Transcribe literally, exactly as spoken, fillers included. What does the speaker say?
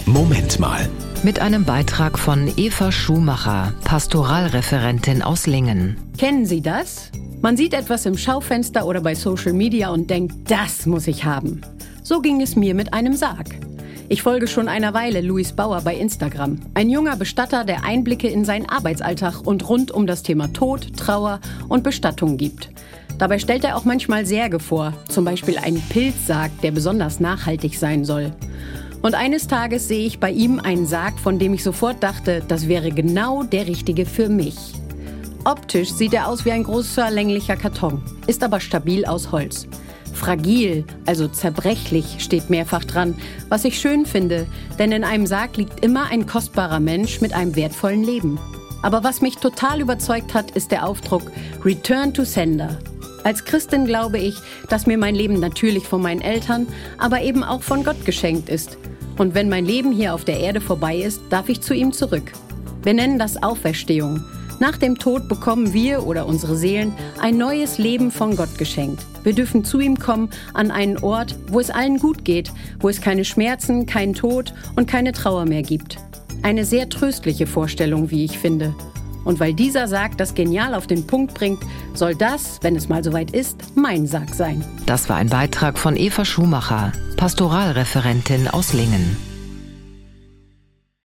Moment mal. Mit einem Beitrag von Eva Schumacher, Pastoralreferentin aus Lingen. Kennen Sie das? Man sieht etwas im Schaufenster oder bei Social Media und denkt, das muss ich haben. So ging es mir mit einem Sarg. Ich folge schon einer Weile Luis Bauer bei Instagram. Ein junger Bestatter, der Einblicke in seinen Arbeitsalltag und rund um das Thema Tod, Trauer und Bestattung gibt. Dabei stellt er auch manchmal Särge vor, zum Beispiel einen Pilzsarg, der besonders nachhaltig sein soll. Und eines Tages sehe ich bei ihm einen Sarg, von dem ich sofort dachte, das wäre genau der richtige für mich. Optisch sieht er aus wie ein großer länglicher Karton, ist aber stabil aus Holz. Fragil, also zerbrechlich, steht mehrfach dran, was ich schön finde, denn in einem Sarg liegt immer ein kostbarer Mensch mit einem wertvollen Leben. Aber was mich total überzeugt hat, ist der Aufdruck Return to Sender. Als Christin glaube ich, dass mir mein Leben natürlich von meinen Eltern, aber eben auch von Gott geschenkt ist. Und wenn mein Leben hier auf der Erde vorbei ist, darf ich zu ihm zurück. Wir nennen das Auferstehung. Nach dem Tod bekommen wir oder unsere Seelen ein neues Leben von Gott geschenkt. Wir dürfen zu ihm kommen an einen Ort, wo es allen gut geht, wo es keine Schmerzen, keinen Tod und keine Trauer mehr gibt. Eine sehr tröstliche Vorstellung, wie ich finde. Und weil dieser Sarg das genial auf den Punkt bringt, soll das, wenn es mal soweit ist, mein Sarg sein. Das war ein Beitrag von Eva Schumacher, Pastoralreferentin aus Lingen.